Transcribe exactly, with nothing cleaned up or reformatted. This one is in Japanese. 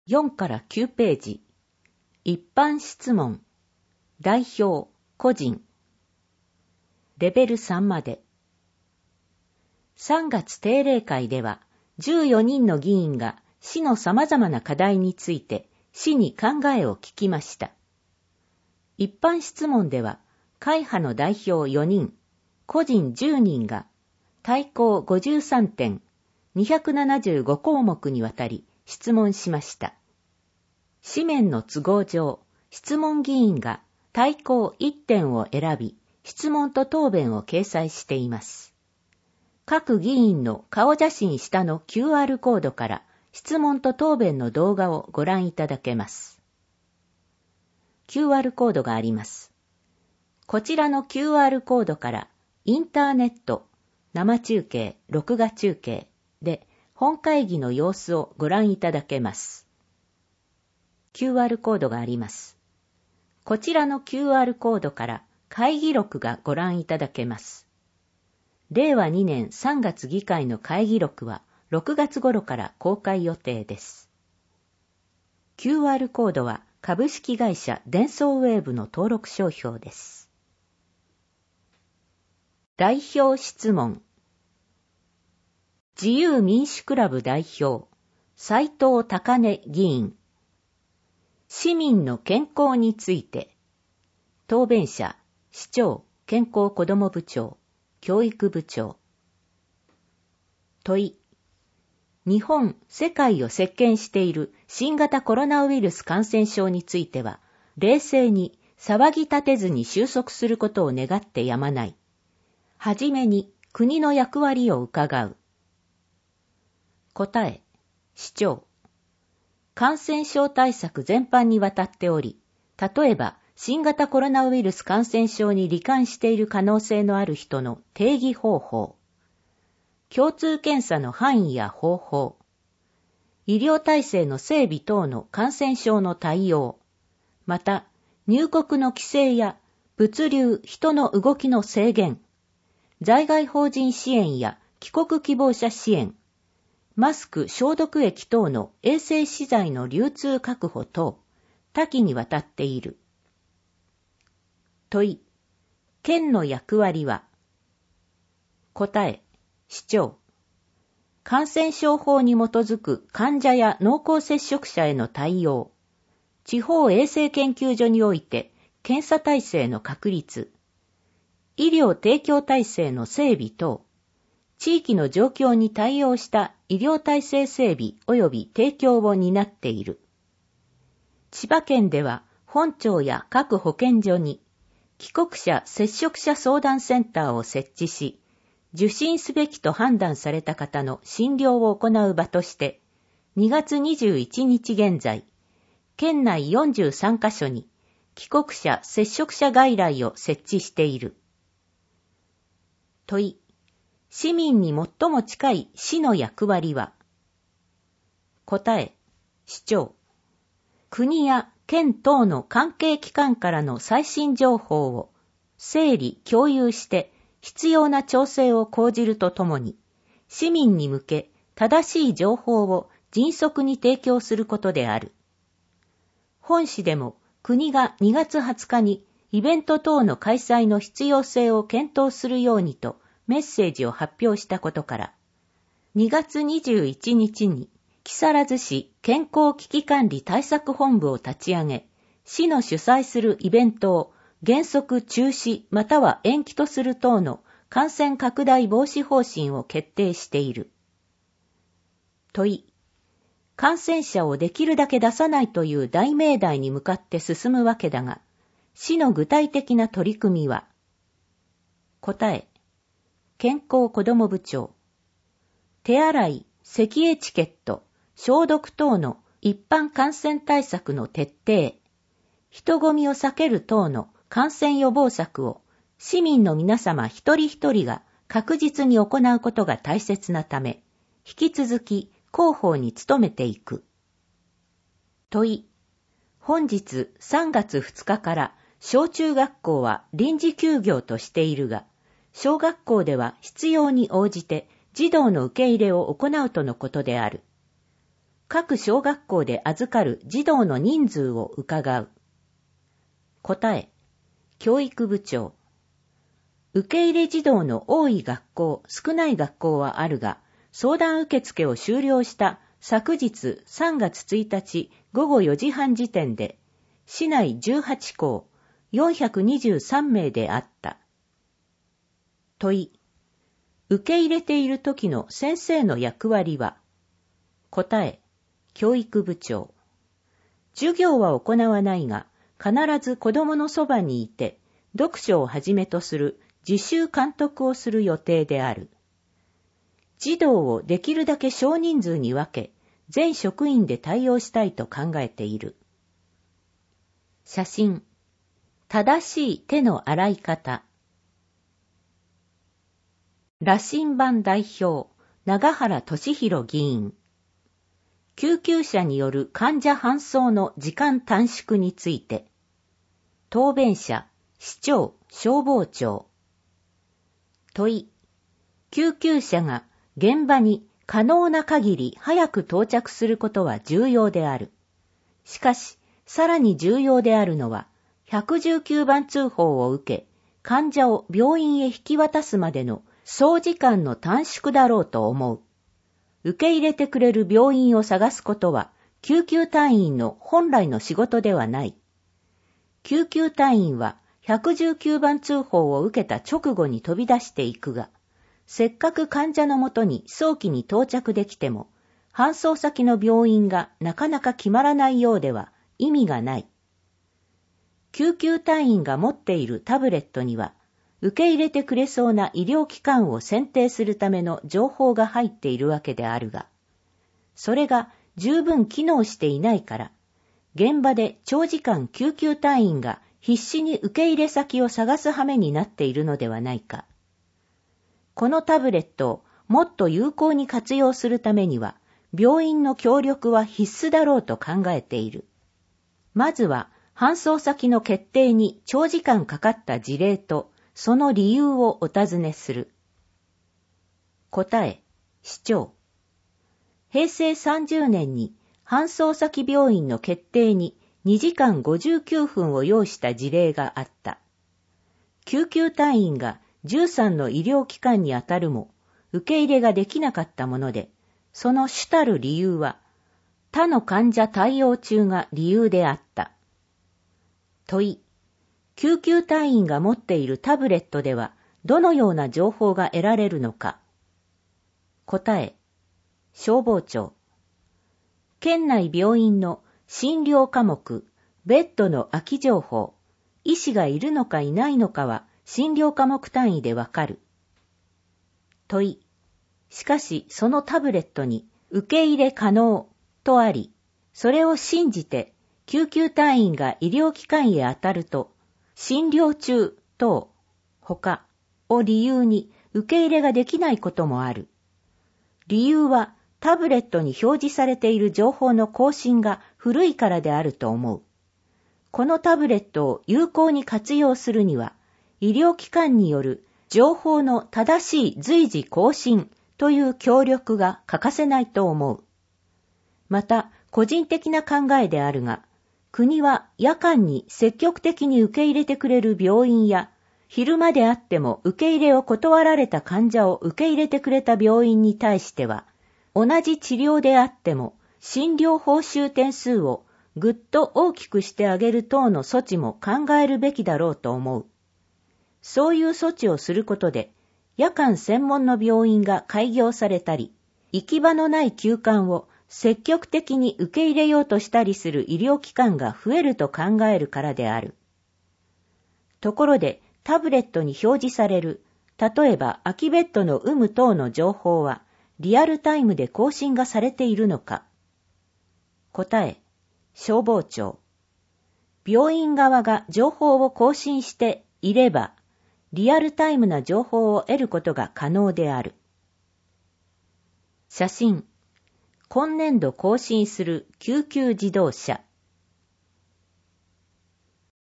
よんからきゅうページ。一般質問。代表、個人。レベルさんまで。さんがつ定例会では、じゅうよにんの議員が市の様々な課題について市に考えを聞きました。一般質問では、会派の代表よにん、個人じゅうにんが、対項ごじゅうさんてん、にひゃくななじゅうごこうもくにわたり質問しました。紙面の都合上、質問議員が対項いってんを選び、質問と答弁を掲載しています。各議員の顔写真下の キューアール コードから質問と答弁の動画をご覧いただけます。キューアール コードがあります。こちらの キューアール コードからインターネット、生中継、録画中継で本会議の様子をご覧いただけます。キューアール コードがあります。こちらの キューアール コードから会議録がご覧いただけます。れいわにねんさんがつ議会の会議録はろくがつ頃から公開予定です。キューアール コードは株式会社デンソーウェーブの登録商標です。代表質問。自由民主クラブ代表、斉藤高根議員。市民の健康について。答弁者、市長、健康子ども部長、教育部長。問い。日本、世界を席巻している新型コロナウイルス感染症については、冷静に騒ぎ立てずに収束することを願ってやまない。はじめに国の役割を伺う。答え、市長。感染症対策全般にわたっており、例えば新型コロナウイルス感染症に罹患している可能性のある人の定義方法、共通検査の範囲や方法、医療体制の整備等の感染症の対応、また入国の規制や物流、人の動きの制限、在外邦人支援や帰国希望者支援、マスク、消毒液等の衛生資材の流通確保等、多岐にわたっている。問い。県の役割は。答え。市長。感染症法に基づく患者や濃厚接触者への対応。地方衛生研究所において検査体制の確立。医療提供体制の整備等。地域の状況に対応した医療体制整備及び提供を担っている。千葉県では本庁や各保健所に帰国者接触者相談センターを設置し、受診すべきと判断された方の診療を行う場として、にがつにじゅういちにち現在、県内よんじゅうさんカ所に帰国者接触者外来を設置している。問い。市民に最も近い市の役割は。答え、市長。国や県等の関係機関からの最新情報を整理・共有して必要な調整を講じるとともに、市民に向け正しい情報を迅速に提供することである。本市でも国がにがつはつかにイベント等の開催の必要性を検討するようにとメッセージを発表したことから、にがつにじゅういちにちに木更津市健康危機管理対策本部を立ち上げ、市の主催するイベントを原則中止または延期とする等の感染拡大防止方針を決定している。問い。感染者をできるだけ出さないという大命題に向かって進むわけだが、市の具体的な取り組みは。答え。健康子ども部長。手洗い、咳エチケット、消毒等の一般感染対策の徹底、人混みを避ける等の感染予防策を市民の皆様一人一人が確実に行うことが大切なため、引き続き広報に努めていく。問い。本日さんがつふつかから小中学校は臨時休業としているが、小学校では必要に応じて児童の受け入れを行うとのことである。 各小学校で預かる児童の人数を伺う。答え、教育部長。受け入れ児童の多い学校、少ない学校はあるが、相談受付を終了した昨日さんがつついたちごごよじはん時点で、市内じゅうはちこう、よんひゃくにじゅうさんめいであった。問い。受け入れている時の先生の役割は？答え、教育部長。授業は行わないが、必ず子供のそばにいて、読書をはじめとする自習監督をする予定である。児童をできるだけ少人数に分け、全職員で対応したいと考えている。写真。正しい手の洗い方。羅針盤代表、永原俊弘議員。救急車による患者搬送の時間短縮について。答弁者、市長、消防庁。問い。救急車が現場に可能な限り早く到着することは重要である。しかし、さらに重要であるのは、いちいちきゅうばん通報を受け、患者を病院へ引き渡すまでの総時間の短縮だろうと思う。受け入れてくれる病院を探すことは、救急隊員の本来の仕事ではない。救急隊員はいちいちきゅうばん通報を受けた直後に飛び出していくが、せっかく患者のもとに早期に到着できても、搬送先の病院がなかなか決まらないようでは意味がない。救急隊員が持っているタブレットには、受け入れてくれそうな医療機関を選定するための情報が入っているわけであるが、それが十分機能していないから、現場で長時間救急隊員が必死に受け入れ先を探す羽目になっているのではないか。このタブレットをもっと有効に活用するためには、病院の協力は必須だろうと考えている。まずは、搬送先の決定に長時間かかった事例と、その理由をお尋ねする。答え、市長。へいせいさんじゅうねんに搬送先病院の決定ににじかんごじゅうきゅうふんを要した事例があった。救急隊員がじゅうさんの医療機関にあたるも、受け入れができなかったもので、その主たる理由は、他の患者対応中が理由であった。問い。救急隊員が持っているタブレットではどのような情報が得られるのか。答え。消防庁。県内病院の診療科目、ベッドの空き情報、医師がいるのかいないのかは診療科目単位でわかる。問い。しかしそのタブレットに受け入れ可能とあり、それを信じて救急隊員が医療機関へ当たると、診療中等、他を理由に受け入れができないこともある。理由はタブレットに表示されている情報の更新が古いからであると思う。このタブレットを有効に活用するには、医療機関による情報の正しい随時更新という協力が欠かせないと思う。また、個人的な考えであるが、国は夜間に積極的に受け入れてくれる病院や、昼間であっても受け入れを断られた患者を受け入れてくれた病院に対しては、同じ治療であっても診療報酬点数をぐっと大きくしてあげる等の措置も考えるべきだろうと思う。そういう措置をすることで、夜間専門の病院が開業されたり、行き場のない急患を積極的に受け入れようとしたりする医療機関が増えると考えるからである。ところで、タブレットに表示される、例えば空きベッドの有無等の情報は、リアルタイムで更新がされているのか。答え、消防庁。病院側が情報を更新していれば、リアルタイムな情報を得ることが可能である。写真。今年度更新する救急自動車。